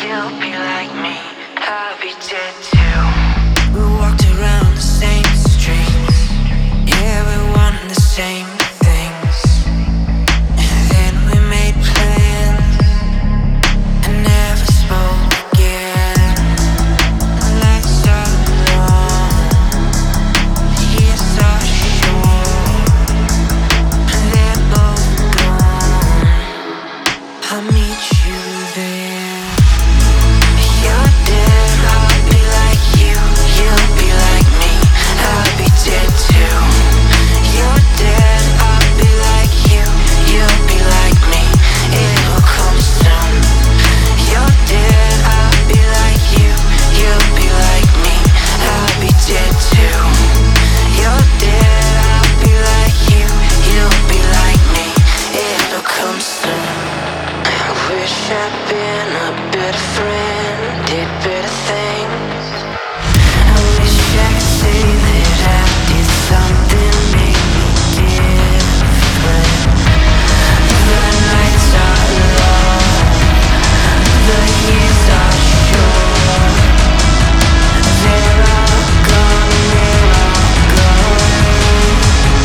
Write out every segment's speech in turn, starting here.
you'll be like me, I'll be dead too. We walked around the same streets, yeah, we wanted the same things. And then we made plans and never spoke again. The lights are long, the years are short, and they're both gone. I'll meet you there. You're dead, I'll be like you, you'll be like me, I'll be dead too. You're dead, I'll be like you, you'll be like me, it will come soon. You're dead, I'll be like you, you'll be like me, I'll be dead too. You're dead, I'll be like you, you'll be like me, it'll come soon. I wish I'd been a better friend, did better things. I wish I could say that I did something made me different. The nights are long, the years are short. They're all gone, they're all gone.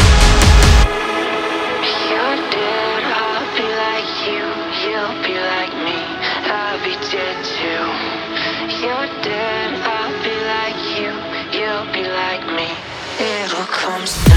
You're dead, I'll be like you, you'll be like me, I'll be dead too. You're dead, I'll be like you, you'll be like me, it'll come soon.